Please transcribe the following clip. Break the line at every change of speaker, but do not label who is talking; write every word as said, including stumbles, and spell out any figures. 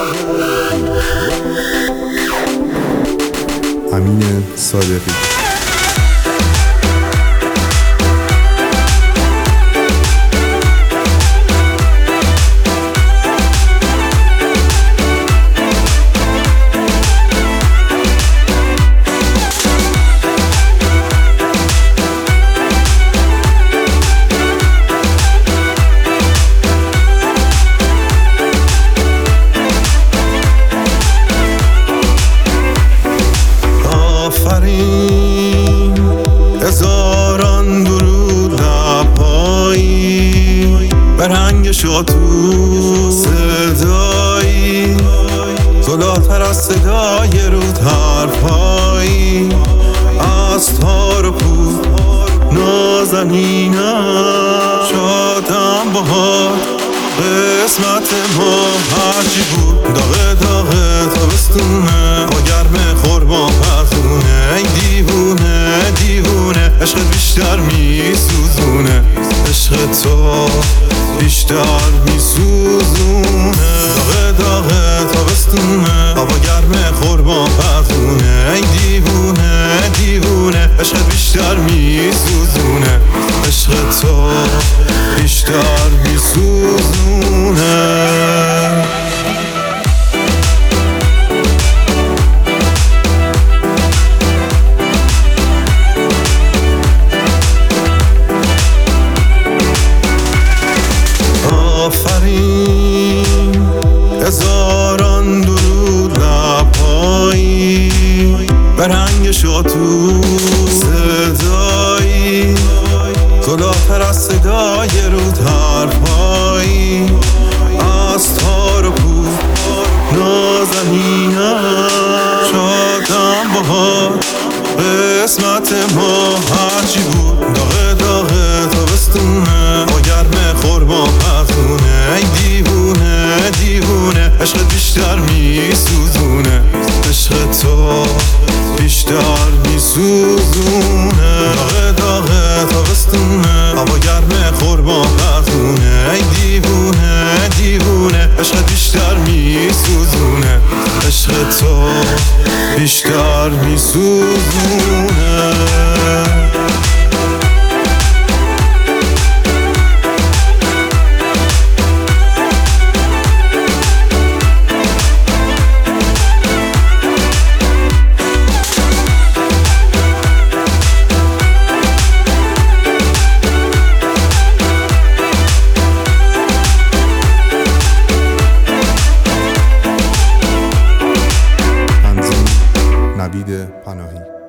امین صادقی.
هزاران درود لبهایی به رنگ شاتو صدایی زلالتر از صدای رود حرفایی از تار و پود نازنینم شادم باهات قسمت ما هرچی بود داغه داغه تابستونه با گرم خورما پرتونه ای دیوونه دیوونه عشقت بیشتر میسوزونه عشق تو بیشتر میسوزونه داغه داغه تابستونه با گرم خورما پرتونه ای دیوونه دیوونه عشقت بیشتر میسوزونه عشق تو بیشتر میسوزونه آفرین هزاران درود لبهایی به رنگ شاتو صدایی زلالتر از صدای رود حرفایی از تار و پود نازنینم شادم باهات قسمت ما هرچی بود داغه داغه تابستونه با گرم خورما پرتونه ای دیوونه دیوونه عشقت بیشتر میسوزونه عشق تو بیشتر میسوزونه داغه داغه تابستونه با گرم خورما پرتونه ای دیوونه دیوونه عشقت بیشتر میسوزونه عشق تو بیشتر میسوزونه
نوید پناهی.